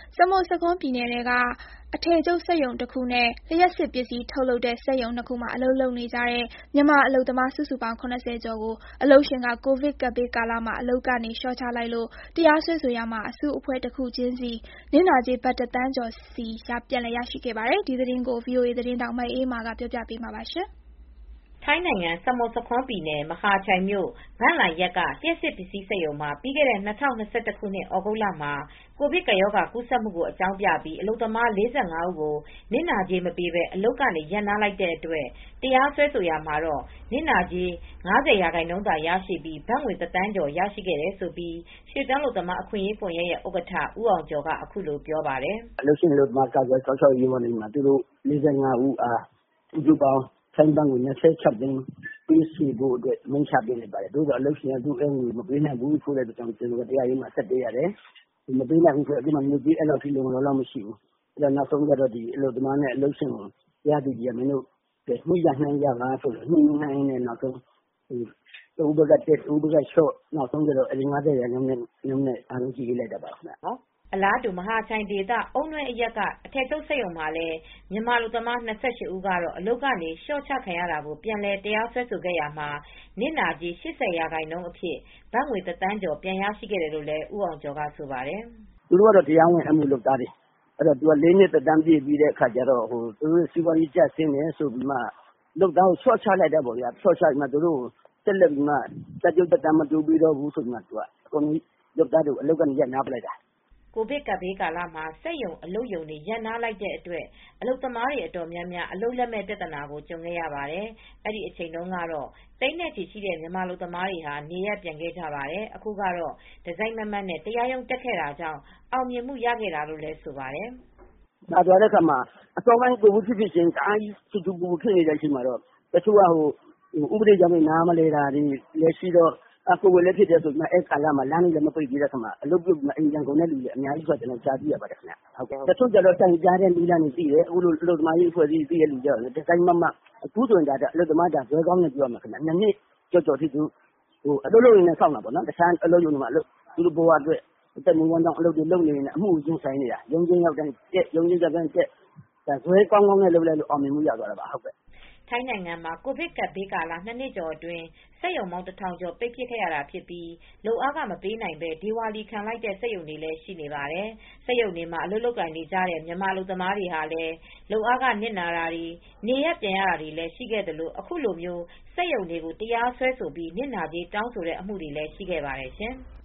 စမုတ်ဆာခွန်းပြည်နယ်ထဲကအထည်ချုပ်စက်ရုံတစ်ခုနဲ့လျှပ်စစ်ပစ္စည်းထုတ်လုပ်တဲ့စက်ရုံနှစ်ခုမှာအလုပ်လုပ်နေကြတဲ့မြန်မာအလုပ်သမားစုစုပေါင်း70ကျော်ကိုအလုပ်ရှင်ကကိုဗစ်ကပ်ဘေးကာလမှာအလုပ်ကနေလျှော့ချလိုက်လို့တရားစွဲဆိုရာမှာအစုအဖွဲ့တစ်ခုချင်းစီနစ်နာကြေးဘတ်1 သန်းကျော်စီပြန်လည်ရရှိခဲ့ပါတယ်။ဒီသတင်းကို VOA သတင်းထောက်မအေးမာကပြောပြပေးမှာပါ။ထိုင်းနိုင်ငံစမုတ်ဆာခွန်းပြည်နယ်မဟာချိုင်မြို့ဘန့်လိုင်ရပ်ကလျှပ်စစ်ပစ္စည်းစက်ရုံမှာပြီးခဲ့တဲ့2021ခုနှစ်ဩဂုတ်လမှာကိုဗစ်ကပ်ရောဂါကူးစက်မှုကိုအကြောင်းပြပြီးအလုပ်သမား45ဦးကိုနစ်နာကြေးမပေးဘဲအလုပ်ကနေရပ်နားလိုက်တဲ့အတွက်တရားစွဲဆိုရာမှာတော့နစ်နာကြေး50%သာရရှိပြီးဘတ်ငွေ1 သန်းကျော်ရရှိခဲ့တယ်လို့ရွှေ့ပြောင်းအလုပ်သမားအခွင့်အရေးကွန်ရက်ရဲ့ဥက္ကဋ္ဌဦးအောင်ကျော်ကအခုလိုပြောပါတယ်။အလုပ်ရှင်အလုပ်သမားကာကွယ်စောင့်ရှောက်ရေးဝန်ကြီးမှာသူတို့45ဦးအားစုစုပေါင်းထိုင်းဘတ်ငွေ26သိန်းပေးစီဖို့အတွက်မင်းချပေးလိုက်ပါတယ်။သို့သော်အလုပ်ရှင်ကသူ့ငွေမပေးနိုင်ဘူးဆိုတဲ့အတွက်ကျွန်တော်တရားရေးမှာဆက်ပေးရတယ်။မပေးနိုင်ဘူးဆိုတော့ဒီမှာငွေပေးအဲ့လောက်ထိလုံလောက်မရှိဘူး။အဲ့တော့နောက်ဆုံးကျတော့ဒီအလုပ်သမားနဲ့အလုပ်ရှင်ကိုတရားသူကြီးကမင်းတို့ညှိရနှိုင်းရပါဆိုလို့ညှိနှိုင်းနဲ့နောက်ဆုံးတူဘကတက်တူဘကရှော့နောက်ဆုံးကျတော့50%နဲ့အားလုံးကြည့်လိုက်တာပါခင်ဗျာ။အလားတူမဟာချိုင်ဒေသအုံနွဲအရက်ကအထည်ချုပ်စက်ရုံမှာလည်းမြန်မာလူသမား28ဦးကတော့အလုပ်ကနေလျှော့ချခံရတာကိုပြန်လည်တရားစွဲဆိုခဲ့ရမှာနစ်နာကြေး80%အဖြစ်ဘတ်ငွေ1 သန်းကျော်ပြန်ရရှိခဲ့တယ်လို့လည်းဦးအောင်ကျော်ကဆိုပါတယ်။သူတို့ကတော့တရားဝင်အမှုလုပ်သားတွေအဲ့တော့သူက4နှစ်သက်တမ်းပြည့်ပြီးတဲ့အခါကျတော့သူတို့စီးပွားရေးကျဆင်းနေဆိုပြီးမှလုပ်သားကိုလျှော့ချလိုက်တာပေါ့ဗျာလျှော့ချပြီးမှသူတို့ဆက်လက်ပြီးမှတက်ကြွတက်တမ်းမတူပြီးတော့ဘူးဆိုပြီးမှသူကအကုန်လုပ်သားတွေကိုအလုပ်ကနေရပ်နားပလိုက်တာကိုဗစ်ကပ်ဘေးကာလမှာစက်ရုံအလုပ်ရုံတွေရပ်နားလိုက်တဲ့အတွက်အလုပ်သမားတွေအတော်များများအလုပ်လက်မဲ့ပြဿနာကိုကြုံခဲ့ရပါတယ်။အဲ့ဒီအချိန်တုန်းကတော့သိန်းနဲ့ချီရှိတဲ့မြန်မာအလုပ်သမားတွေဟာနေရပ်ပြန်ခဲ့ကြပါတယ်။အခုကတော့ဒီဇိုင်းမမတ်နဲ့တရားရုံးတက်ခဲ့တာကြောင့်အောင်မြင်မှုရခဲ့တာလို့လည်းဆိုပါတယ်။ဒါသွားတဲ့အခါမှာအစောပိုင်းကိုဗစ်ဖြစ်ခြင်းတအားကြီးစူပူဖြစ်နေတဲ့အချိန်မှာတော့တချို့ကဥပဒေကြောင့်နားမလဲတာတွေလည်းရှိတော့ကိုယ်လည်းဖြစ်တယ်ဆိုပြီးအဲ့ကာလမှာလမ်းလည်းမပိတ်သေးတဲ့ခါမှာအလုပ်ပြုတ်အိမ်ပြန်ကုန်တဲ့လူတွေအများကြီးဆိုကျွန်တော်ကြားသိရပါတယ်ခင်ဗျ။ဟုတ်ကဲ့တချို့ကျတော့တိုင်ကြားတဲ့လူလမ်းတွေသိတယ်အခုလိုအလုပ်သမားရေးအဖွဲ့အစည်းသိတဲ့လူကြတော့ဒီဇိုင်းမအခုဆိုရင်ဒါအလုပ်သမားဒါဇွဲကောင်းနဲ့ပြောရမှာခင်ဗျ။2နှစ်ကြော်ထိသူအလုပ်လုပ်နေဆောက်တာပေါ့နော်တခြားအလုပ်ရုံတွေမှာသူတို့ဘဝအတွက်တက်နေဝန်တောင်းအလုပ်တွေလုပ်နေနေအမှုချင်းဆိုင်နေတာရုံချင်းရောက်တိုင်းတက်ရုံချင်းရောက်တိုင်းတက်ဒါဇွဲကောင်းနဲ့လုပ်လိုက်လို့အောင်မြင်မှုရသွားတာပါဟုတ်ကဲ့ထိုင်းနိုင်ငံမှာကိုဗစ်ကပ်ဘေးကာလ2နှစ်ကျော်အတွင်းစက်ရုံပေါင်း1000ကျော်ပိတ်ပစ်ခဲ့ရတာဖြစ်ပြီးလုပ်အားခမပေးနိုင်ပဲဒေဝါလီခံလိုက်တဲ့စက်ရုံတွေလည်းရှိနေပါတယ်။စက်ရုံတွေမှာအလုပ်လုပ်ကိုင်နေကြတဲ့မြန်မာအလုပ်သမားတွေဟာလည်းလုပ်အားခနစ်နာတာတွေနေရပ်ပြန်ရတာတွေလည်းရှိခဲ့သလိုအခုလိုမျိုးစက်ရုံတွေကိုတရားစွဲဆိုပြီးနစ်နာကြေးတောင်းဆိုတဲ့အမှုတွေလည်းရှိခဲ့ပါတယ်ရှင်။